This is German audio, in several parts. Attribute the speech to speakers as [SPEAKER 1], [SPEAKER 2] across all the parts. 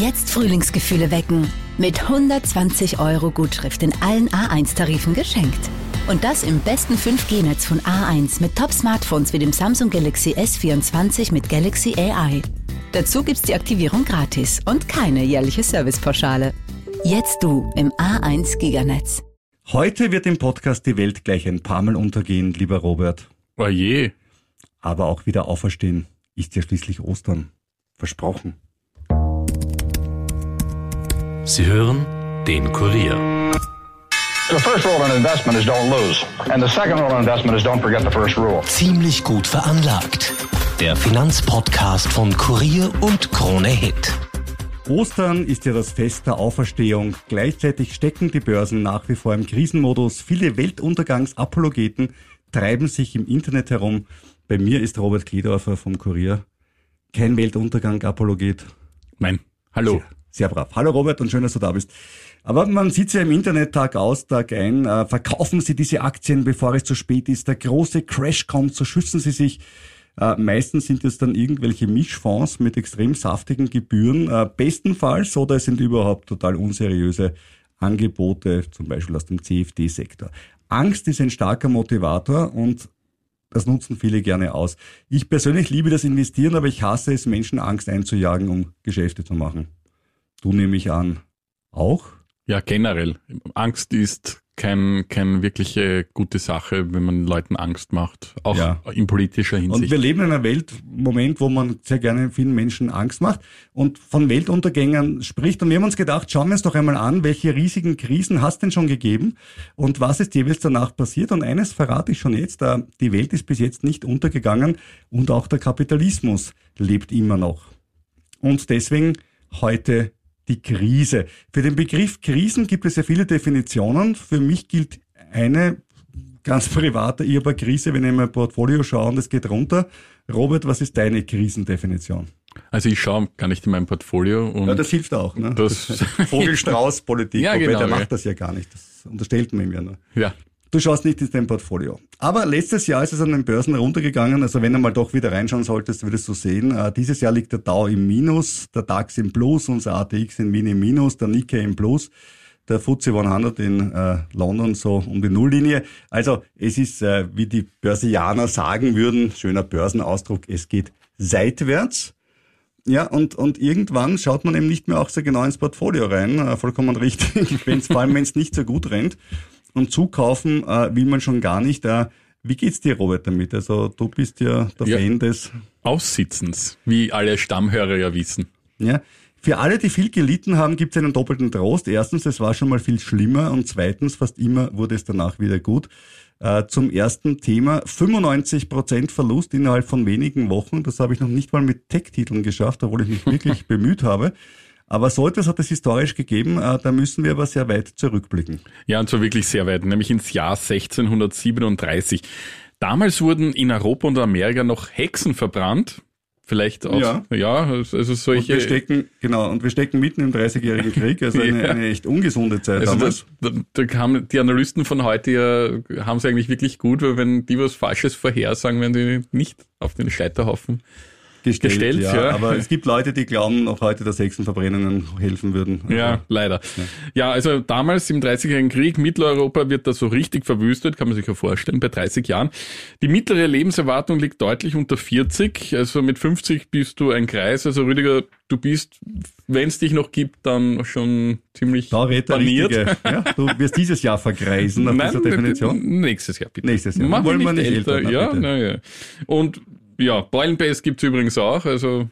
[SPEAKER 1] Jetzt Frühlingsgefühle wecken. Mit 120 € Gutschrift in allen A1-Tarifen geschenkt. Und das im besten 5G-Netz von A1 mit Top-Smartphones wie dem Samsung Galaxy S24 mit Galaxy AI. Dazu gibt's die Aktivierung gratis und keine jährliche Servicepauschale. Jetzt du im A1 Giganetz.
[SPEAKER 2] Heute wird im Podcast die Welt gleich ein paar Mal untergehen, lieber Robert.
[SPEAKER 3] Oje.
[SPEAKER 2] Aber auch wieder auferstehen. Ist ja schließlich Ostern. Versprochen.
[SPEAKER 4] Sie hören den Kurier.
[SPEAKER 5] The first rule in investment is don't lose. And the second rule in investment is don't forget the first rule.
[SPEAKER 4] Ziemlich gut veranlagt. Der Finanzpodcast von Kurier und Krone Hit.
[SPEAKER 2] Ostern ist ja das Fest der Auferstehung. Gleichzeitig stecken die Börsen nach wie vor im Krisenmodus. Viele Weltuntergangsapologeten treiben sich im Internet herum. Bei mir ist Robert Kledorfer vom Kurier. Kein Weltuntergang-Apologet.
[SPEAKER 3] Nein. Hallo.
[SPEAKER 2] Sehr brav. Hallo Robert und schön, dass du da bist. Aber man sieht ja im Internet Tag aus, Tag ein. Verkaufen Sie diese Aktien, bevor es zu spät ist. Der große Crash kommt, so schützen Sie sich. Meistens sind es dann irgendwelche Mischfonds mit extrem saftigen Gebühren. Bestenfalls oder es sind überhaupt total unseriöse Angebote, zum Beispiel aus dem CFD-Sektor. Angst ist ein starker Motivator und das nutzen viele gerne aus. Ich persönlich liebe das Investieren, aber ich hasse es, Menschen Angst einzujagen, um Geschäfte zu machen. Du nehme ich an, auch?
[SPEAKER 3] Ja, generell. Angst ist keine wirkliche gute Sache, wenn man Leuten Angst macht, auch in politischer Hinsicht.
[SPEAKER 2] Und wir leben in einer Welt, Moment, wo man sehr gerne vielen Menschen Angst macht und von Weltuntergängen spricht. Und wir haben uns gedacht, schauen wir uns doch einmal an, welche riesigen Krisen hast denn schon gegeben und was ist jeweils danach passiert. Und eines verrate ich schon jetzt, die Welt ist bis jetzt nicht untergegangen und auch der Kapitalismus lebt immer noch. Und deswegen heute die Krise. Für den Begriff Krisen gibt es ja viele Definitionen. Für mich gilt eine ganz private, ich habe eine Krise, wenn ich in mein Portfolio schaue und es geht runter. Robert, was ist deine Krisendefinition?
[SPEAKER 3] Also ich schaue gar nicht in mein Portfolio. Und
[SPEAKER 2] ja, das hilft auch. Ne? Das Vogelstrauß-Politik,
[SPEAKER 3] ja,
[SPEAKER 2] wobei
[SPEAKER 3] genau,
[SPEAKER 2] der macht das ja gar nicht. Das unterstellt man ihm ja nur.
[SPEAKER 3] Ja.
[SPEAKER 2] Du schaust nicht in dein Portfolio. Aber letztes Jahr ist es an den Börsen runtergegangen. Also wenn du mal doch wieder reinschauen solltest, würdest du sehen, dieses Jahr liegt der Dow im Minus, der DAX im Plus, unser ATX in Wien im Minus, der Nikkei im Plus, der FTSE 100 in London so um die Nulllinie. Also es ist, wie die Börsianer sagen würden, schöner Börsenausdruck, es geht seitwärts. Ja, und irgendwann schaut man eben nicht mehr auch so genau ins Portfolio rein, vollkommen richtig, vor allem wenn es nicht so gut rennt. Und zukaufen will man schon gar nicht. Wie geht's dir, Robert, damit? Also du bist ja der Fan des
[SPEAKER 3] Aussitzens, wie alle Stammhörer ja wissen.
[SPEAKER 2] Ja. Für alle, die viel gelitten haben, gibt's einen doppelten Trost. Erstens, es war schon mal viel schlimmer und zweitens, fast immer wurde es danach wieder gut. Zum ersten Thema, 95% Verlust innerhalb von wenigen Wochen. Das habe ich noch nicht mal mit Tech-Titeln geschafft, obwohl ich mich wirklich bemüht habe. Aber so etwas hat es historisch gegeben, da müssen wir aber sehr weit zurückblicken.
[SPEAKER 3] Ja, und zwar wirklich sehr weit, nämlich ins Jahr 1637. Damals wurden in Europa und Amerika noch Hexen verbrannt. Vielleicht auch, also solche.
[SPEAKER 2] Und wir stecken mitten im 30-jährigen Krieg, also eine echt ungesunde Zeit damals.
[SPEAKER 3] Da kamen die Analysten von heute haben es eigentlich wirklich gut, weil wenn die was Falsches vorhersagen, werden die nicht auf den Scheiterhaufen gestellt, ja.
[SPEAKER 2] Aber es gibt Leute, die glauben noch heute, dass Hexenverbrennungen helfen würden. Also,
[SPEAKER 3] ja, leider. Ja, also damals im 30-jährigen Krieg, Mitteleuropa wird da so richtig verwüstet, kann man sich ja vorstellen, bei 30 Jahren. Die mittlere Lebenserwartung liegt deutlich unter 40, also mit 50 bist du ein Greis. Also Rüdiger, du bist, wenn es dich noch gibt, dann schon ziemlich baniert.
[SPEAKER 2] Ja, du wirst dieses Jahr vergreisen nach dieser Definition.
[SPEAKER 3] Nächstes Jahr bitte.
[SPEAKER 2] Nächstes Jahr.
[SPEAKER 3] Machen wir nicht älter.
[SPEAKER 2] Ja.
[SPEAKER 3] Und ja, Beulenpaste gibt's übrigens auch, also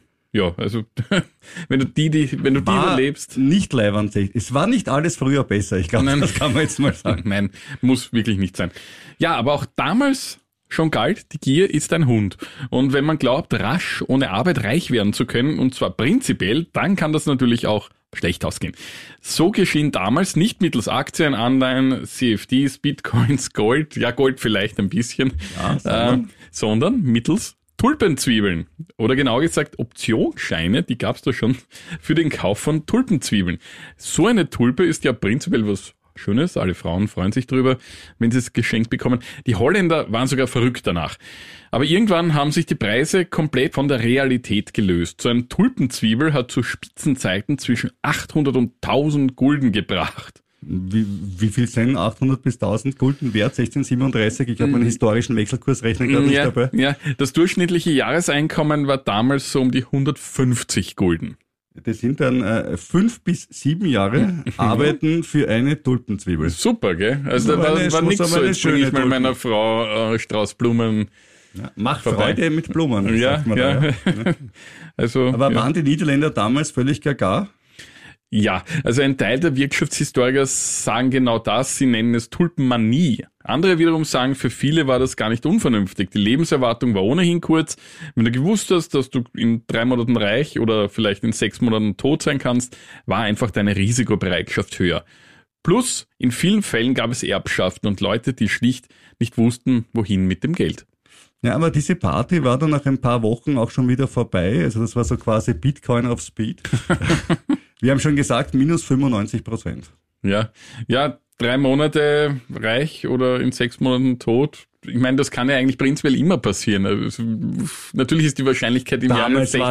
[SPEAKER 3] wenn du die überlebst.
[SPEAKER 2] Nicht leiwand. Es war nicht alles früher besser, ich glaube, das kann man jetzt mal sagen.
[SPEAKER 3] Nein, muss wirklich nicht sein. Ja, aber auch damals schon galt, die Gier ist ein Hund. Und wenn man glaubt, rasch ohne Arbeit reich werden zu können, und zwar prinzipiell, dann kann das natürlich auch schlecht ausgehen. So geschehen damals nicht mittels Aktien, Anleihen, CFDs, Bitcoins, Gold, ja Gold vielleicht ein bisschen, sondern mittels Tulpenzwiebeln. Oder genau gesagt Optionsscheine, die gab's da schon für den Kauf von Tulpenzwiebeln. So eine Tulpe ist ja prinzipiell was Schönes, alle Frauen freuen sich drüber, wenn sie es geschenkt bekommen. Die Holländer waren sogar verrückt danach. Aber irgendwann haben sich die Preise komplett von der Realität gelöst. So ein Tulpenzwiebel hat zu Spitzenzeiten zwischen 800 und 1000 Gulden gebracht.
[SPEAKER 2] Wie viel sind 800 bis 1000 Gulden wert? 1637? Ich habe meinen historischen Wechselkursrechner gerade nicht dabei.
[SPEAKER 3] Ja, das durchschnittliche Jahreseinkommen war damals so um die 150 Gulden.
[SPEAKER 2] Das sind dann 5 bis 7 Jahre Arbeiten für eine Tulpenzwiebel.
[SPEAKER 3] Super, gell? Also da war nichts so, jetzt bringe ich mal meiner Frau Strauß Blumen.
[SPEAKER 2] Ja, mach Freude mit Blumen, sagt man
[SPEAKER 3] ja.
[SPEAKER 2] da. Ja.
[SPEAKER 3] Also,
[SPEAKER 2] aber waren die Niederländer damals völlig gaga?
[SPEAKER 3] Ja, also ein Teil der Wirtschaftshistoriker sagen genau das, sie nennen es Tulpenmanie. Andere wiederum sagen, für viele war das gar nicht unvernünftig. Die Lebenserwartung war ohnehin kurz. Wenn du gewusst hast, dass du in 3 Monaten reich oder vielleicht in 6 Monaten tot sein kannst, war einfach deine Risikobereitschaft höher. Plus, in vielen Fällen gab es Erbschaften und Leute, die schlicht nicht wussten, wohin mit dem Geld.
[SPEAKER 2] Ja, aber diese Party war dann nach ein paar Wochen auch schon wieder vorbei. Also das war so quasi Bitcoin auf Speed. Wir haben schon gesagt, minus 95%.
[SPEAKER 3] Ja, 3 Monate reich oder in 6 Monaten tot. Ich meine, das kann ja eigentlich prinzipiell immer passieren. Also, natürlich ist die Wahrscheinlichkeit im Jahr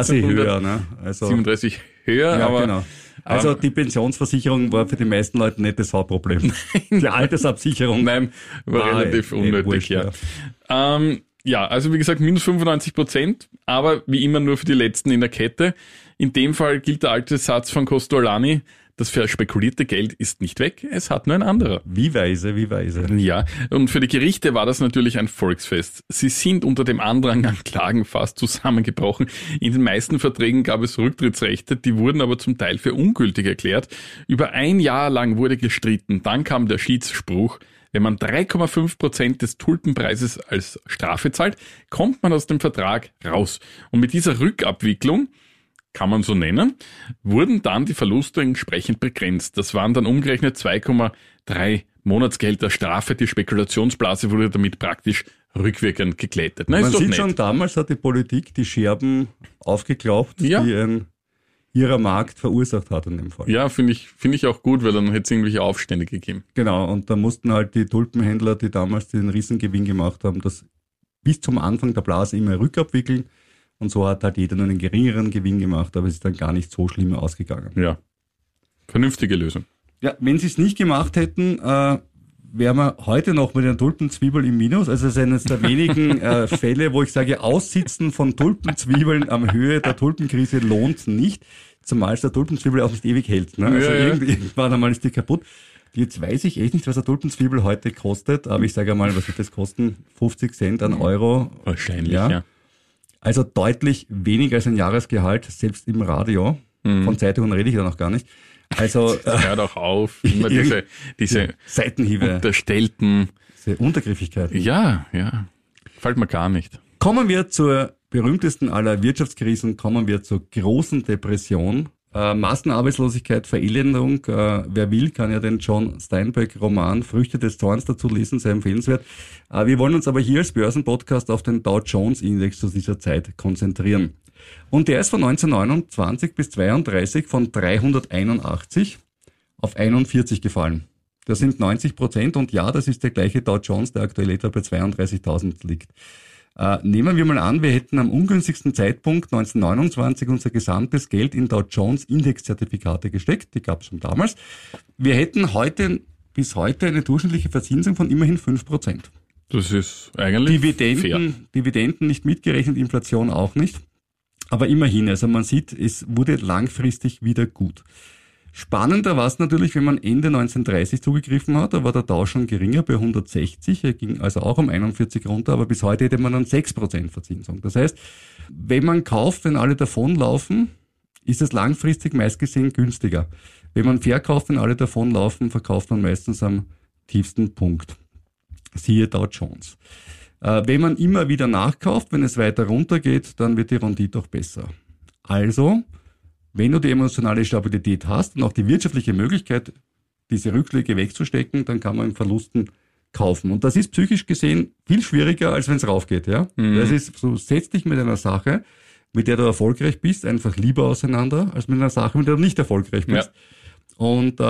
[SPEAKER 3] 1637 höher,
[SPEAKER 2] ja,
[SPEAKER 3] aber...
[SPEAKER 2] Genau. Also die Pensionsversicherung war für die meisten Leute nicht das Hauptproblem. Die Altersabsicherung
[SPEAKER 3] war relativ unnötig, ja. Ja, also wie gesagt, minus 95%, aber wie immer nur für die Letzten in der Kette. In dem Fall gilt der alte Satz von Costolani, das verspekulierte Geld ist nicht weg, es hat nur ein anderer.
[SPEAKER 2] Wie weise.
[SPEAKER 3] Ja, und für die Gerichte war das natürlich ein Volksfest. Sie sind unter dem Andrang an Klagen fast zusammengebrochen. In den meisten Verträgen gab es Rücktrittsrechte, die wurden aber zum Teil für ungültig erklärt. Über 1 Jahr lang wurde gestritten, dann kam der Schiedsspruch: Wenn man 3,5% des Tulpenpreises als Strafe zahlt, kommt man aus dem Vertrag raus. Und mit dieser Rückabwicklung, kann man so nennen, wurden dann die Verluste entsprechend begrenzt. Das waren dann umgerechnet 2,3 Monatsgehälter Strafe. Die Spekulationsblase wurde damit praktisch rückwirkend geglättet. Na,
[SPEAKER 2] man sieht schon, damals hat die Politik die Scherben aufgeklaubt, die ein ihrer Markt verursacht hat in dem Fall.
[SPEAKER 3] Ja, finde ich auch gut, weil dann hätte es irgendwelche Aufstände gegeben.
[SPEAKER 2] Genau, und da mussten halt die Tulpenhändler, die damals den Riesengewinn gemacht haben, das bis zum Anfang der Blase immer rückabwickeln. Und so hat halt jeder nur einen geringeren Gewinn gemacht, aber es ist dann gar nicht so schlimm ausgegangen.
[SPEAKER 3] Ja, vernünftige Lösung.
[SPEAKER 2] Ja, wenn sie es nicht gemacht hätten, wären wir heute noch mit einer Tulpenzwiebel im Minus. Also es ist eines der wenigen Fälle, wo ich sage, Aussitzen von Tulpenzwiebeln am Höhe der Tulpenkrise lohnt nicht, zumal es der Tulpenzwiebel auch nicht ewig hält. Ne? Also irgendwann einmal ist die kaputt. Jetzt weiß ich echt nicht, was eine Tulpenzwiebel heute kostet, aber ich sage einmal, was wird das kosten? 50 Cent an Euro?
[SPEAKER 3] Wahrscheinlich, ja.
[SPEAKER 2] Also deutlich weniger als ein Jahresgehalt, selbst im Radio. Von Zeitungen rede ich da noch gar nicht. Also
[SPEAKER 3] hör doch auf, immer diese
[SPEAKER 2] Seitenhiebe,
[SPEAKER 3] unterstellten,
[SPEAKER 2] diese Untergriffigkeiten.
[SPEAKER 3] Ja, gefällt mir gar nicht.
[SPEAKER 2] Kommen wir zur berühmtesten aller Wirtschaftskrisen, kommen wir zur großen Depression. Massenarbeitslosigkeit, Verelendung. Wer will, kann ja den John Steinbeck-Roman Früchte des Zorns dazu lesen, sehr empfehlenswert. Wir wollen uns aber hier als Börsenpodcast auf den Dow Jones Index zu dieser Zeit konzentrieren. Und der ist von 1929 bis 32 von 381 auf 41 gefallen. Das sind 90%, und ja, das ist der gleiche Dow Jones, der aktuell etwa bei 32.000 liegt. Nehmen wir mal an, wir hätten am ungünstigsten Zeitpunkt 1929 unser gesamtes Geld in Dow Jones Indexzertifikate gesteckt, die gab es schon damals. Wir hätten bis heute eine durchschnittliche Verzinsung von immerhin 5%.
[SPEAKER 3] Das ist eigentlich fair.
[SPEAKER 2] Dividenden nicht mitgerechnet, Inflation auch nicht. Aber immerhin, also man sieht, es wurde langfristig wieder gut. Spannender war es natürlich, wenn man Ende 1930 zugegriffen hat, da war der Dow schon geringer bei 160, er ging also auch um 41 runter, aber bis heute hätte man dann 6% Verzinsung. Das heißt, wenn man kauft, wenn alle davonlaufen, ist es langfristig meist gesehen günstiger. Wenn man verkauft, wenn alle davonlaufen, verkauft man meistens am tiefsten Punkt. Siehe Dow Jones. Wenn man immer wieder nachkauft, wenn es weiter runtergeht, dann wird die Rendite auch besser. Also, wenn du die emotionale Stabilität hast und auch die wirtschaftliche Möglichkeit, diese Rückschläge wegzustecken, dann kann man in Verlusten kaufen. Und das ist psychisch gesehen viel schwieriger, als wenn es raufgeht. Ja? Das ist, so setz dich mit einer Sache, mit der du erfolgreich bist, einfach lieber auseinander, als mit einer Sache, mit der du nicht erfolgreich bist. Ja. Und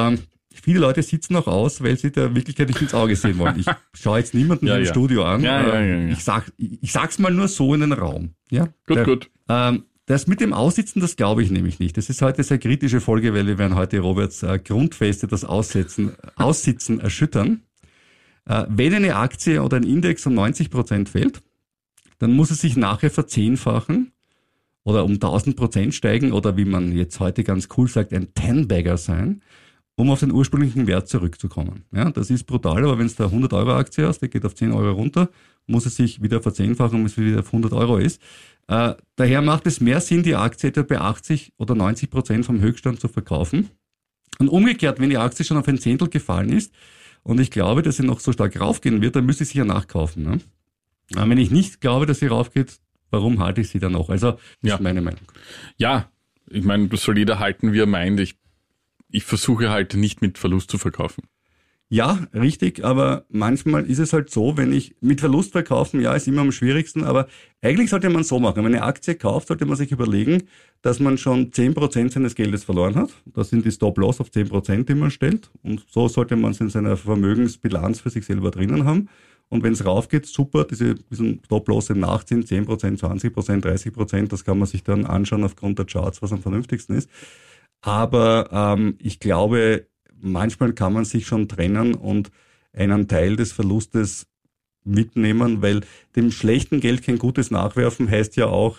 [SPEAKER 2] viele Leute sitzen auch aus, weil sie der Wirklichkeit nicht ins Auge sehen wollen. Ich schaue jetzt niemanden im Studio an.
[SPEAKER 3] Ja.
[SPEAKER 2] Ich sag's mal nur so in den Raum. Ja?
[SPEAKER 3] Gut.
[SPEAKER 2] Das mit dem Aussitzen, das glaube ich nämlich nicht. Das ist heute eine sehr kritische Folge, weil wir werden heute Roberts Grundfeste, das Aussitzen erschüttern. Wenn eine Aktie oder ein Index um 90% fällt, dann muss es sich nachher verzehnfachen oder um 1000% steigen oder wie man jetzt heute ganz cool sagt, ein 10-Bagger sein, um auf den ursprünglichen Wert zurückzukommen. Ja, das ist brutal, aber wenn es da 100 Euro Aktie hast, die geht auf 10 Euro runter, muss es sich wieder verzehnfachen, bis es wieder auf 100 Euro ist. Daher macht es mehr Sinn, die Aktie etwa bei 80 oder 90% vom Höchststand zu verkaufen. Und umgekehrt, wenn die Aktie schon auf ein Zehntel gefallen ist und ich glaube, dass sie noch so stark raufgehen wird, dann müsste ich sie ja nachkaufen. Ne? Wenn ich nicht glaube, dass sie raufgeht, warum halte ich sie dann noch? Also, das ist meine Meinung.
[SPEAKER 3] Ja, ich meine, das soll jeder halten, wie er meint. Ich versuche halt nicht mit Verlust zu verkaufen.
[SPEAKER 2] Ja, richtig, aber manchmal ist es halt so, wenn ich mit Verlust verkaufen, ist immer am schwierigsten, aber eigentlich sollte man so machen. Wenn man eine Aktie kauft, sollte man sich überlegen, dass man schon 10% seines Geldes verloren hat. Das sind die Stop-Loss auf 10%, die man stellt. Und so sollte man es in seiner Vermögensbilanz für sich selber drinnen haben. Und wenn es raufgeht, super, diesen Stop-Loss im Nachziehen, 10%, 20%, 30%, das kann man sich dann anschauen aufgrund der Charts, was am vernünftigsten ist. Aber ich glaube, manchmal kann man sich schon trennen und einen Teil des Verlustes mitnehmen, weil dem schlechten Geld kein gutes nachwerfen heißt ja auch,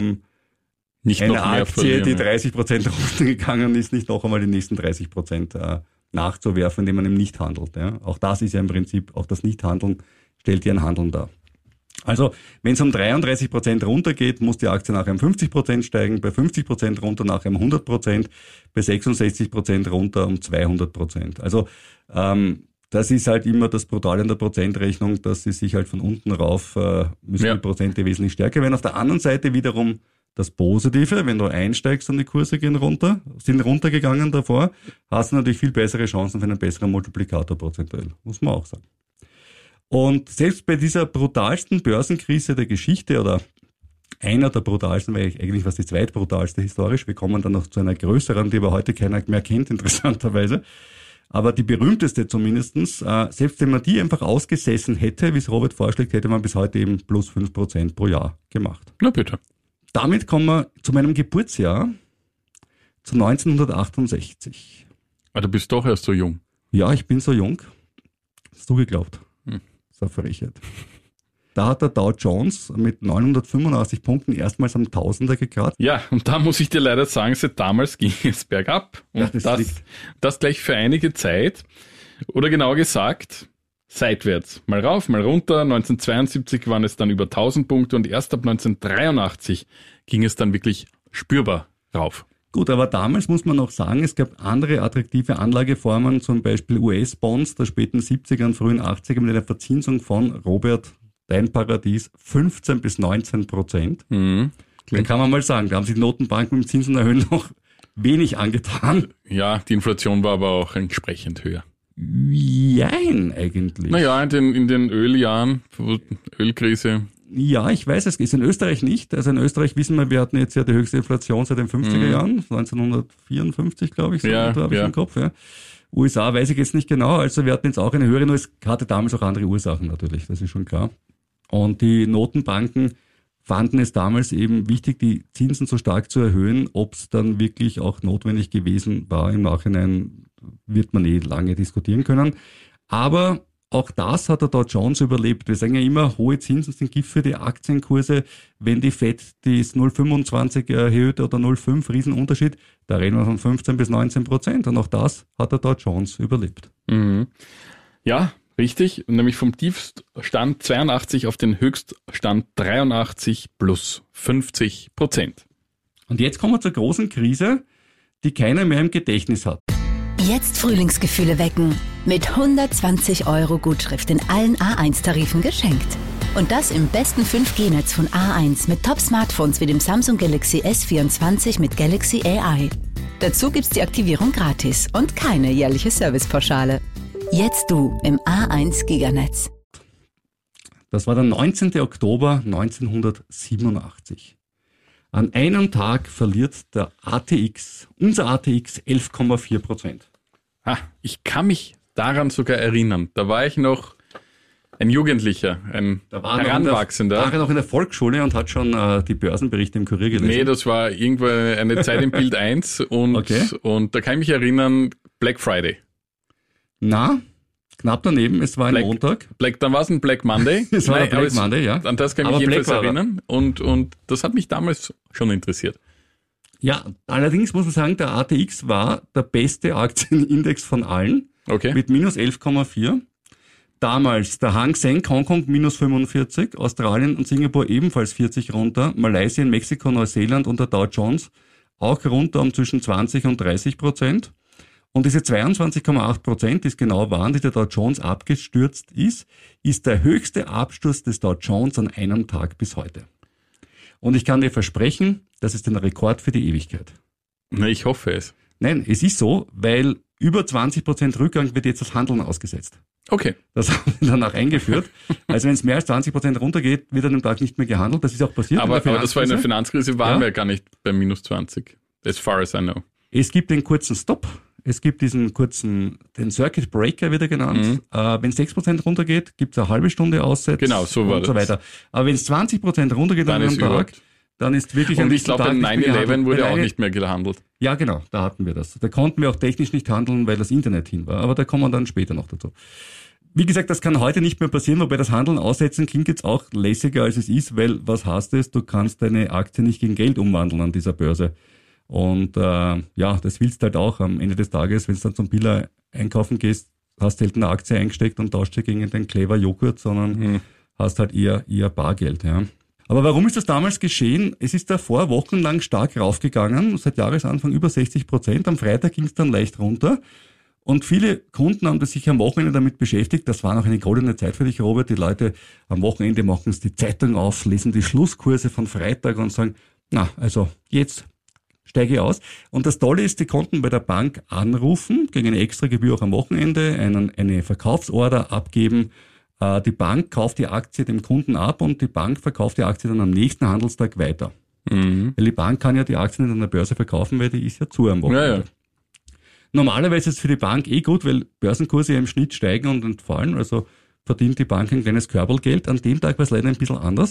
[SPEAKER 3] nicht
[SPEAKER 2] eine
[SPEAKER 3] noch mehr
[SPEAKER 2] Aktie, die
[SPEAKER 3] verlieren.
[SPEAKER 2] 30% runtergegangen ist, nicht noch einmal die nächsten 30% nachzuwerfen, indem man eben nicht handelt. Ja. Auch das ist ja im Prinzip, auch das Nichthandeln stellt ja ein Handeln dar. Also, wenn es um 33% runtergeht, muss die Aktie nachher um 50% steigen, bei 50% runter nachher um 100%, bei 66% runter um 200%. Also, das ist halt immer das Brutale an der Prozentrechnung, dass sie sich halt von unten rauf, müssen die Prozente wesentlich stärker werden. Auf der anderen Seite wiederum das Positive, wenn du einsteigst und die Kurse sind runtergegangen davor, hast du natürlich viel bessere Chancen für einen besseren Multiplikator prozentuell, muss man auch sagen. Und selbst bei dieser brutalsten Börsenkrise der Geschichte oder einer der brutalsten, weil eigentlich was die zweitbrutalste historisch, wir kommen dann noch zu einer größeren, die aber heute keiner mehr kennt, interessanterweise, aber die berühmteste zumindestens, selbst wenn man die einfach ausgesessen hätte, wie es Robert vorschlägt, hätte man bis heute eben plus 5% pro Jahr gemacht.
[SPEAKER 3] Na bitte.
[SPEAKER 2] Damit kommen wir zu meinem Geburtsjahr, zu 1968.
[SPEAKER 3] Aber du bist doch erst so jung.
[SPEAKER 2] Ja, ich bin so jung. Hast du geglaubt? So verrechnet. Da hat der Dow Jones mit 985 Punkten erstmals am Tausender gekratzt.
[SPEAKER 3] Ja, und da muss ich dir leider sagen, seit damals ging es bergab. Und das gleich für einige Zeit. Oder genauer gesagt, seitwärts. Mal rauf, mal runter. 1972 waren es dann über 1000 Punkte und erst ab 1983 ging es dann wirklich spürbar rauf.
[SPEAKER 2] Gut, aber damals muss man noch sagen, es gab andere attraktive Anlageformen, zum Beispiel US-Bonds der späten 70er und frühen 80er mit einer Verzinsung von, Robert, dein Paradies, 15-19%. Dann kann man mal sagen, da haben sich Notenbanken mit Zinsen erhöhen noch wenig angetan.
[SPEAKER 3] Ja, die Inflation war aber auch entsprechend höher.
[SPEAKER 2] Jein, eigentlich.
[SPEAKER 3] Naja, in den Öljahren, Ölkrise.
[SPEAKER 2] Ja, ich weiß, es ist in Österreich nicht. Also in Österreich wissen wir hatten jetzt ja die höchste Inflation seit den 50er Jahren, 1954, glaube ich, so habe ich im Kopf. Ja. USA weiß ich jetzt nicht genau, also wir hatten jetzt auch eine höhere, nur es hatte damals auch andere Ursachen natürlich, das ist schon klar. Und die Notenbanken fanden es damals eben wichtig, die Zinsen so stark zu erhöhen. Ob es dann wirklich auch notwendig gewesen war im Nachhinein, wird man lange diskutieren können. Aber auch das hat der Dow Jones überlebt. Wir sagen ja immer, hohe Zinsen sind Gift für die Aktienkurse. Wenn die FED das 0,25 erhöht oder 0,5, Riesenunterschied, da reden wir von 15-19%. Und auch das hat der Dow Jones überlebt.
[SPEAKER 3] Mhm. Ja, richtig. Nämlich vom Tiefstand 82 auf den Höchststand 83 plus 50%.
[SPEAKER 2] Und jetzt kommen wir zur großen Krise, die keiner mehr im Gedächtnis hat.
[SPEAKER 1] Jetzt Frühlingsgefühle wecken. Mit 120 € Gutschrift in allen A1-Tarifen geschenkt. Und das im besten 5G-Netz von A1 mit Top-Smartphones wie dem Samsung Galaxy S24 mit Galaxy AI. Dazu gibt's die Aktivierung gratis und keine jährliche Servicepauschale. Jetzt du im A1 Giganetz.
[SPEAKER 2] Das war der 19. Oktober 1987. An einem Tag verliert der ATX, unser ATX 11,4%.
[SPEAKER 3] Ich kann mich daran sogar erinnern. Da war ich noch ein Jugendlicher, ein Heranwachsender.
[SPEAKER 2] War er noch in der Volksschule und hat schon die Börsenberichte im Kurier gelesen?
[SPEAKER 3] Nee, das war irgendwo eine Zeit im Bild 1 und da kann ich mich erinnern, Black Friday.
[SPEAKER 2] Na, knapp daneben, es war ein Montag.
[SPEAKER 3] Dann war es ein Black Monday.
[SPEAKER 2] Es war ein Black Monday, ja.
[SPEAKER 3] An das kann ich mich jedenfalls erinnern und das hat mich damals schon interessiert.
[SPEAKER 2] Ja, allerdings muss man sagen, der ATX war der beste Aktienindex von allen.
[SPEAKER 3] Okay.
[SPEAKER 2] Mit minus 11,4. Damals der Hang Seng Hongkong minus 45, Australien und Singapur ebenfalls 40 runter, Malaysia, Mexiko, Neuseeland und der Dow Jones auch runter um zwischen 20 und 30%. Und diese 22,8%, die es genau waren, die der Dow Jones abgestürzt ist der höchste Absturz des Dow Jones an einem Tag bis heute. Und ich kann dir versprechen, das ist ein Rekord für die Ewigkeit.
[SPEAKER 3] Na, ich hoffe es.
[SPEAKER 2] Nein, es ist so, weil über 20% Rückgang wird jetzt das Handeln ausgesetzt.
[SPEAKER 3] Okay.
[SPEAKER 2] Das haben wir danach eingeführt. Also wenn es mehr als 20% runtergeht, wird an dem Tag nicht mehr gehandelt. Das ist auch passiert.
[SPEAKER 3] Aber das war in der Finanzkrise, waren wir gar nicht bei minus 20, as far as I know.
[SPEAKER 2] Es gibt den kurzen Stop. Es gibt den Circuit Breaker wieder genannt. Wenn es 6% runtergeht, gibt es eine halbe Stunde Aussetz.
[SPEAKER 3] Genau, so war
[SPEAKER 2] und so weiter. Aber wenn es 20% runtergeht an einem Tag, dann ist wirklich
[SPEAKER 3] und ich glaube, bei 9/11 wurde auch nicht mehr gehandelt.
[SPEAKER 2] Ja, genau, da hatten wir das. Da konnten wir auch technisch nicht handeln, weil das Internet hin war. Aber da kommen wir dann später noch dazu. Wie gesagt, das kann heute nicht mehr passieren, wobei das Handeln aussetzen klingt jetzt auch lässiger, als es ist, weil was heißt es? Du kannst deine Aktie nicht gegen Geld umwandeln an dieser Börse. Und das willst du halt auch am Ende des Tages, wenn du dann zum Billa einkaufen gehst, hast selten eine Aktie eingesteckt und tauscht sie gegen den Clever Joghurt, sondern hast halt eher Bargeld. Ja. Aber warum ist das damals geschehen? Es ist davor wochenlang stark raufgegangen, seit Jahresanfang über 60%. Am Freitag ging es dann leicht runter. Und viele Kunden haben sich am Wochenende damit beschäftigt. Das war noch eine goldene Zeit für dich, Robert. Die Leute am Wochenende machen es die Zeitung auf, lesen die Schlusskurse von Freitag und sagen, also jetzt steige ich aus. Und das Tolle ist, die konnten bei der Bank anrufen, gegen eine extra Gebühr auch am Wochenende, eine Verkaufsorder abgeben. Die Bank kauft die Aktie dem Kunden ab und die Bank verkauft die Aktie dann am nächsten Handelstag weiter. Weil die Bank kann ja die Aktien nicht an der Börse verkaufen, weil die ist ja zu am Wochenende. Ja. Normalerweise ist es für die Bank gut, weil Börsenkurse ja im Schnitt steigen und entfallen, also verdient die Bank ein kleines Körbelgeld. An dem Tag war es leider ein bisschen anders.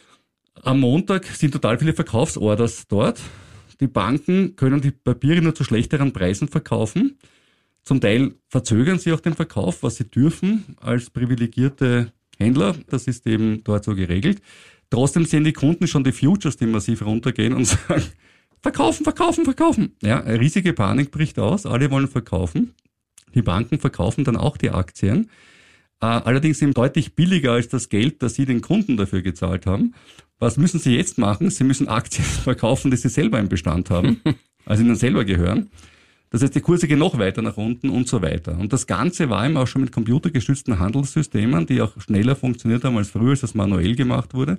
[SPEAKER 2] Am Montag sind total viele Verkaufsorders dort. Die Banken können die Papiere nur zu schlechteren Preisen verkaufen. Zum Teil verzögern sie auch den Verkauf, was sie dürfen als privilegierte Händler. Das ist eben dort so geregelt. Trotzdem sehen die Kunden schon die Futures, die massiv runtergehen und sagen, verkaufen. Ja, eine riesige Panik bricht aus. Alle wollen verkaufen. Die Banken verkaufen dann auch die Aktien. Allerdings eben deutlich billiger als das Geld, das sie den Kunden dafür gezahlt haben. Was müssen sie jetzt machen? Sie müssen Aktien verkaufen, die sie selber im Bestand haben, also ihnen selber gehören. Das heißt, die Kurse gehen noch weiter nach unten und so weiter. Und das Ganze war eben auch schon mit computergestützten Handelssystemen, die auch schneller funktioniert haben als früher, als das manuell gemacht wurde.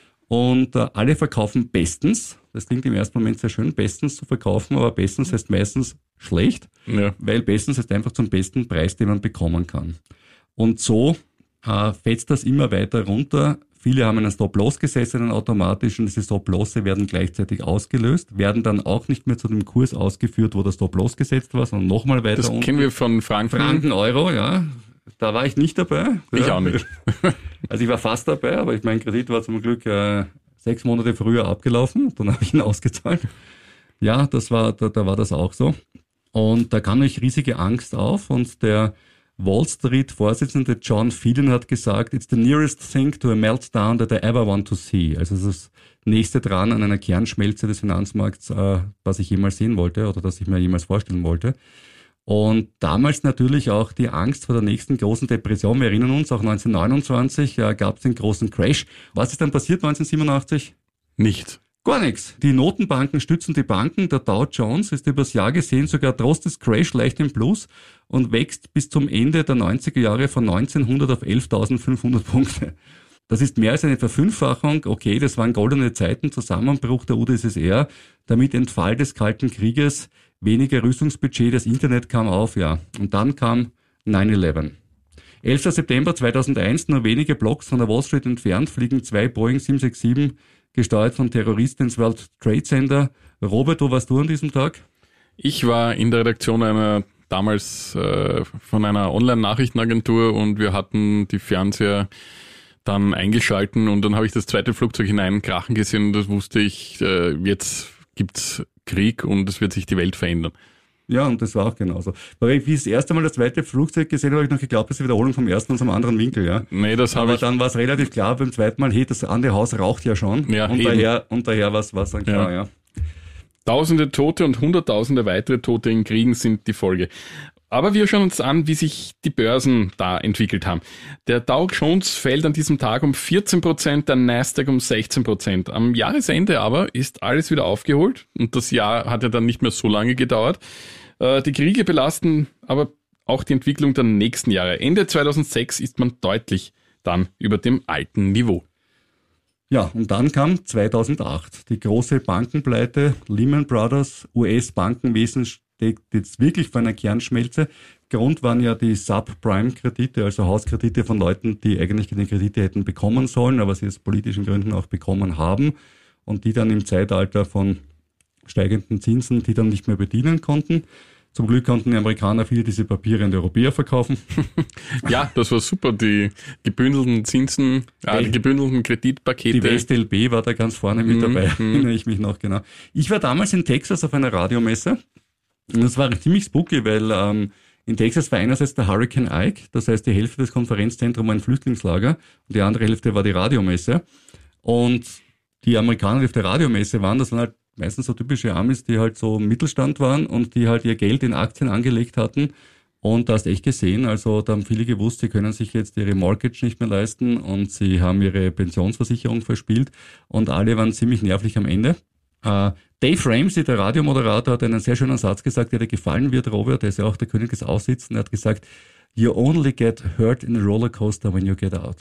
[SPEAKER 2] Und alle verkaufen bestens. Das klingt im ersten Moment sehr schön, bestens zu verkaufen, aber bestens heißt meistens schlecht, weil bestens heißt einfach zum besten Preis, den man bekommen kann. Und so fetzt das immer weiter runter. Viele haben einen Stop-Loss gesetzt, einen automatischen. Diese Stop-Losse werden gleichzeitig ausgelöst, werden dann auch nicht mehr zu dem Kurs ausgeführt, wo der Stop-Loss gesetzt war, sondern nochmal weiter
[SPEAKER 3] unten. Das kennen wir von Franken.
[SPEAKER 2] Franken, Euro, ja. Da war ich nicht dabei.
[SPEAKER 3] Ich auch nicht.
[SPEAKER 2] Also ich war fast dabei, aber mein Kredit war zum Glück 6 Monate früher abgelaufen. Dann habe ich ihn ausgezahlt. Ja, da war das auch so. Und da kam euch riesige Angst auf und der Wall Street-Vorsitzende John Phelan hat gesagt, it's the nearest thing to a meltdown that I ever want to see. Also das nächste dran an einer Kernschmelze des Finanzmarkts, was ich jemals sehen wollte oder das ich mir jemals vorstellen wollte. Und damals natürlich auch die Angst vor der nächsten großen Depression. Wir erinnern uns, auch 1929 gab es den großen Crash. Was ist dann passiert 1987?
[SPEAKER 3] Nichts.
[SPEAKER 2] Gar nichts. Die Notenbanken stützen die Banken. Der Dow Jones ist übers Jahr gesehen sogar trotz des Crash leicht im Plus und wächst bis zum Ende der 90er Jahre von 1900 auf 11.500 Punkte. Das ist mehr als eine Verfünffachung. Okay, das waren goldene Zeiten, Zusammenbruch der UdSSR, damit Entfall des Kalten Krieges, weniger Rüstungsbudget, das Internet kam auf, ja. Und dann kam 9/11. 11. September 2001, nur wenige Blocks von der Wall Street entfernt, fliegen 2 Boeing 767 gesteuert von Terroristen ins World Trade Center. Robert, wo warst du an diesem Tag?
[SPEAKER 3] Ich war in der Redaktion einer damals von einer Online-Nachrichtenagentur und wir hatten die Fernseher dann eingeschalten und dann habe ich das zweite Flugzeug hineinkrachen gesehen und das wusste ich, jetzt gibt's Krieg und es wird sich die Welt verändern.
[SPEAKER 2] Ja, und das war auch genauso. Weil wie ich das erste Mal das zweite Flugzeug gesehen habe, habe ich noch geglaubt, das ist eine Wiederholung vom ersten aus einem anderen Winkel, ja.
[SPEAKER 3] Nee, das habe ich.
[SPEAKER 2] Aber dann war es relativ klar beim zweiten Mal, hey, das andere Haus raucht ja schon.
[SPEAKER 3] Ja,
[SPEAKER 2] und daher war es dann klar, ja.
[SPEAKER 3] Tausende Tote und Hunderttausende weitere Tote in Kriegen sind die Folge. Aber wir schauen uns an, wie sich die Börsen da entwickelt haben. Der Dow Jones fällt an diesem Tag um 14%, der Nasdaq um 16%. Am Jahresende aber ist alles wieder aufgeholt und das Jahr hat ja dann nicht mehr so lange gedauert. Die Kriege belasten aber auch die Entwicklung der nächsten Jahre. Ende 2006 ist man deutlich dann über dem alten Niveau.
[SPEAKER 2] Ja, und dann kam 2008 die große Bankenpleite, Lehman Brothers, US-Bankenwesen steht jetzt wirklich vor einer Kernschmelze. Grund waren ja die Subprime-Kredite, also Hauskredite von Leuten, die eigentlich keine Kredite hätten bekommen sollen, aber sie aus politischen Gründen auch bekommen haben und die dann im Zeitalter von steigenden Zinsen, die dann nicht mehr bedienen konnten. Zum Glück konnten die Amerikaner viele diese Papiere an die Europäer verkaufen.
[SPEAKER 3] Ja, das war super, die gebündelten Zinsen, die gebündelten Kreditpakete.
[SPEAKER 2] Die WestLB war da ganz vorne mit dabei, erinnere ich mich noch genau. Ich war damals in Texas auf einer Radiomesse und das war ziemlich spooky, weil in Texas war einerseits der Hurricane Ike, das heißt die Hälfte des Konferenzzentrums war ein Flüchtlingslager und die andere Hälfte war die Radiomesse. Und die Amerikaner, die auf der Radiomesse waren, das waren halt meistens so typische Amis, die halt so im Mittelstand waren und die halt ihr Geld in Aktien angelegt hatten. Und da hast echt gesehen, also da haben viele gewusst, sie können sich jetzt ihre Mortgage nicht mehr leisten und sie haben ihre Pensionsversicherung verspielt und alle waren ziemlich nervlich am Ende. Dave Ramsey, der Radiomoderator, hat einen sehr schönen Satz gesagt, der dir gefallen wird, Robert, der ist ja auch der König des Aussitzen, er hat gesagt, you only get hurt in a rollercoaster when you get out.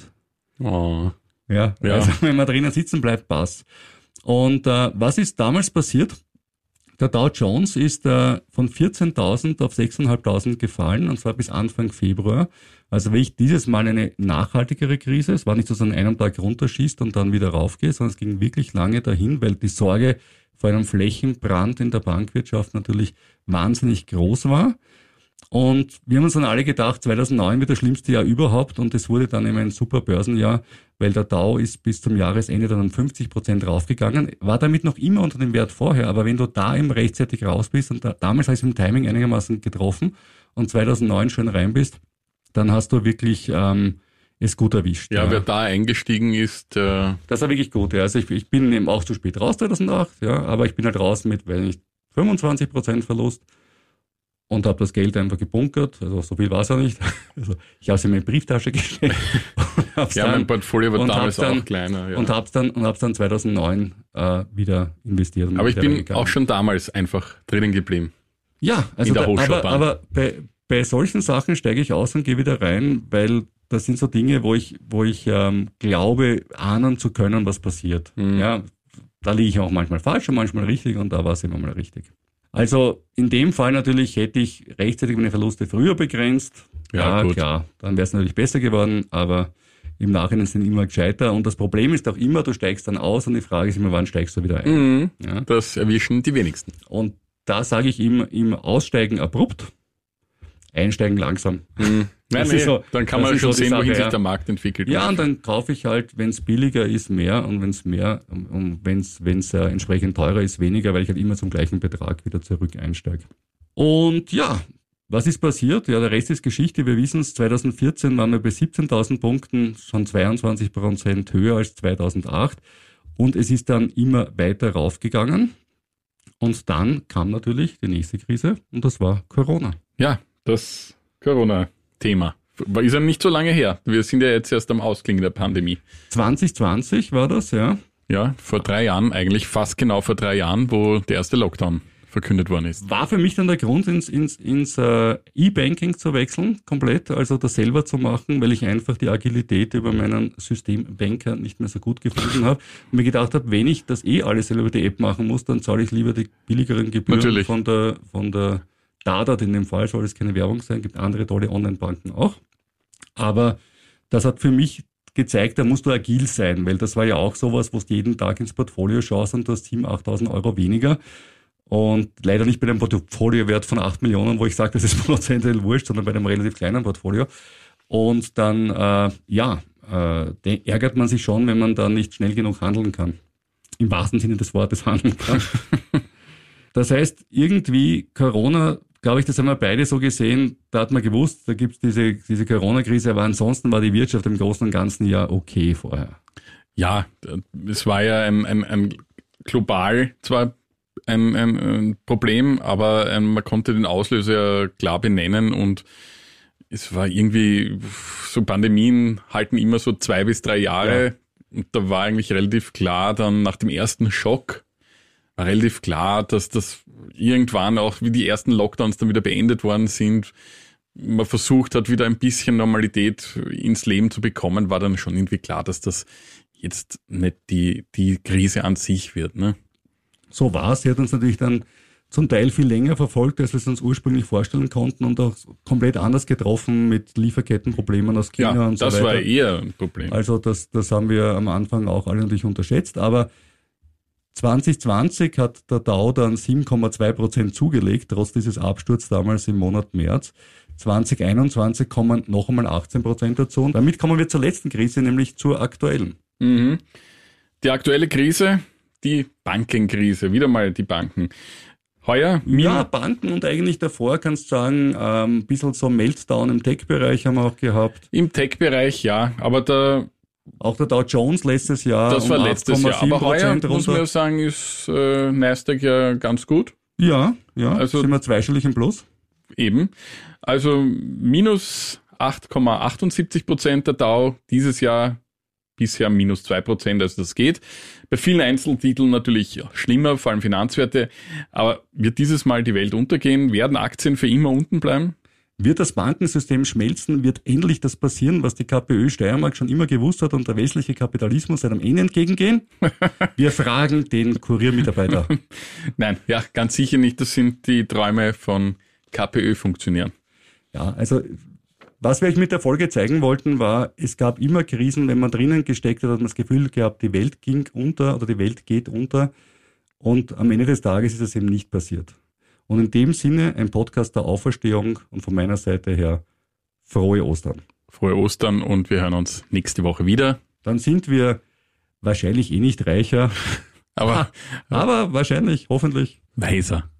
[SPEAKER 3] Oh.
[SPEAKER 2] Ja, also wenn man drinnen sitzen bleibt, passt. Und was ist damals passiert? Der Dow Jones ist von 14.000 auf 6.500 gefallen, und zwar bis Anfang Februar. Also wirklich dieses Mal eine nachhaltigere Krise. Es war nicht so, dass an einem Tag runterschießt und dann wieder raufgeht, sondern es ging wirklich lange dahin, weil die Sorge vor einem Flächenbrand in der Bankwirtschaft natürlich wahnsinnig groß war. Und wir haben uns dann alle gedacht, 2009 wird das schlimmste Jahr überhaupt, und es wurde dann eben ein super Börsenjahr, weil der Dow ist bis zum Jahresende dann um 50% raufgegangen, war damit noch immer unter dem Wert vorher, aber wenn du da eben rechtzeitig raus bist, und damals habe ich es im Timing einigermaßen getroffen und 2009 schon rein bist, dann hast du wirklich es gut erwischt.
[SPEAKER 3] Ja, wer da eingestiegen ist...
[SPEAKER 2] Das war wirklich gut, ja. Also ich bin eben auch zu spät raus 2008, ja, aber ich bin halt raus mit, weil nicht 25% Verlust. Und habe das Geld einfach gebunkert, also so viel war es ja nicht. Also ich habe es in meine Brieftasche gesteckt.
[SPEAKER 3] Ja, mein Portfolio war damals auch kleiner. Ja.
[SPEAKER 2] Und hab's dann 2009 wieder investiert.
[SPEAKER 3] Aber ich bin auch schon damals einfach drinnen geblieben.
[SPEAKER 2] Ja, also aber bei solchen Sachen steige ich aus und gehe wieder rein, weil das sind so Dinge, wo ich glaube, ahnen zu können, was passiert. Ja, da liege ich auch manchmal falsch und manchmal richtig, und da war es immer mal richtig. Also in dem Fall natürlich hätte ich rechtzeitig meine Verluste früher begrenzt. Ja, klar, dann wäre es natürlich besser geworden, aber im Nachhinein sind immer gescheiter. Und das Problem ist auch immer, du steigst dann aus und die Frage ist immer, wann steigst du wieder ein? Ja?
[SPEAKER 3] Das erwischen die wenigsten.
[SPEAKER 2] Und da sage ich im Aussteigen abrupt, einsteigen langsam.
[SPEAKER 3] Dann kann man schon sehen, wohin sich der Markt entwickelt.
[SPEAKER 2] Ja, und dann kaufe ich halt, wenn es billiger ist, mehr, und wenn es entsprechend teurer ist, weniger, weil ich halt immer zum gleichen Betrag wieder zurück einsteige. Und ja, was ist passiert? Ja, der Rest ist Geschichte. Wir wissen es, 2014 waren wir bei 17.000 Punkten, schon 22% höher als 2008. Und es ist dann immer weiter raufgegangen. Und dann kam natürlich die nächste Krise, und das war Corona.
[SPEAKER 3] Ja, das Corona-Thema. Ist ja nicht so lange her. Wir sind ja jetzt erst am Ausklingen der Pandemie.
[SPEAKER 2] 2020 war das, ja.
[SPEAKER 3] Ja, vor 3 Jahren, eigentlich fast genau vor 3 Jahren, wo der erste Lockdown verkündet worden ist.
[SPEAKER 2] War für mich dann der Grund, ins E-Banking zu wechseln, komplett, also das selber zu machen, weil ich einfach die Agilität über meinen Systembanker nicht mehr so gut gefunden habe und mir gedacht habe, wenn ich das alles selber über die App machen muss, dann zahle ich lieber die billigeren Gebühren
[SPEAKER 3] Natürlich.
[SPEAKER 2] von der Dadat, in dem Fall soll es keine Werbung sein, gibt andere tolle Online-Banken auch. Aber das hat für mich gezeigt, da musst du agil sein, weil das war ja auch sowas, wo du jeden Tag ins Portfolio schaust und du hast 7.000, 8.000 Euro weniger. Und leider nicht bei einem Portfoliowert von 8 Millionen, wo ich sage, das ist prozentuell wurscht, sondern bei einem relativ kleinen Portfolio. Und dann, ärgert man sich schon, wenn man da nicht schnell genug handeln kann. Im wahrsten Sinne des Wortes handeln kann. Das heißt, irgendwie Corona, glaube ich, das haben wir beide so gesehen, da hat man gewusst, da gibt es diese Corona-Krise, aber ansonsten war die Wirtschaft im Großen und Ganzen ja okay vorher.
[SPEAKER 3] Ja, es war ja ein global zwar ein Problem, aber man konnte den Auslöser klar benennen und es war irgendwie, so Pandemien halten immer so 2 bis 3 Jahre. Ja. Und da war eigentlich relativ klar, dann nach dem ersten Schock, war relativ klar, dass das irgendwann auch, wie die ersten Lockdowns dann wieder beendet worden sind, man versucht hat, wieder ein bisschen Normalität ins Leben zu bekommen, war dann schon irgendwie klar, dass das jetzt nicht die Krise an sich wird. Ne?
[SPEAKER 2] So war es. Sie hat uns natürlich dann zum Teil viel länger verfolgt, als wir es uns ursprünglich vorstellen konnten und auch komplett anders getroffen mit Lieferkettenproblemen aus China und so weiter.
[SPEAKER 3] Das war eher ein Problem.
[SPEAKER 2] Also das haben wir am Anfang auch alle natürlich unterschätzt, aber 2020 hat der Dow dann 7,2% zugelegt, trotz dieses Absturz damals im Monat März. 2021 kommen noch einmal 18% dazu und damit kommen wir zur letzten Krise, nämlich zur aktuellen.
[SPEAKER 3] Mhm. Die aktuelle Krise, die Bankenkrise, wieder mal die Banken. Heuer?
[SPEAKER 2] Ja, Banken und eigentlich davor kannst du sagen, ein bisschen so Meltdown im Tech-Bereich haben wir auch gehabt.
[SPEAKER 3] Im Tech-Bereich, ja, aber
[SPEAKER 2] auch der Dow Jones letztes Jahr.
[SPEAKER 3] Das war letztes Jahr, aber heuer runter. Muss man ja sagen, ist Nasdaq ja ganz gut.
[SPEAKER 2] Ja, also sind wir zweistellig im Plus.
[SPEAKER 3] Eben, also minus 8,78% der Dow, dieses Jahr bisher minus 2%, also das geht. Bei vielen Einzeltiteln natürlich schlimmer, vor allem Finanzwerte. Aber wird dieses Mal die Welt untergehen? Werden Aktien für immer unten bleiben?
[SPEAKER 2] Wird das Bankensystem schmelzen? Wird endlich das passieren, was die KPÖ Steiermark schon immer gewusst hat und der westliche Kapitalismus seinem Ende entgegengehen? Wir fragen den Kuriermitarbeiter.
[SPEAKER 3] Nein, ja, ganz sicher nicht. Das sind die Träume von KPÖ-Funktionären.
[SPEAKER 2] Ja, also was wir euch mit der Folge zeigen wollten, war, es gab immer Krisen, wenn man drinnen gesteckt hat, hat man das Gefühl gehabt, die Welt ging unter oder die Welt geht unter und am Ende des Tages ist es eben nicht passiert. Und in dem Sinne ein Podcast der Auferstehung und von meiner Seite her frohe Ostern.
[SPEAKER 3] Frohe Ostern und wir hören uns nächste Woche wieder.
[SPEAKER 2] Dann sind wir wahrscheinlich nicht reicher, aber wahrscheinlich, hoffentlich
[SPEAKER 3] weiser.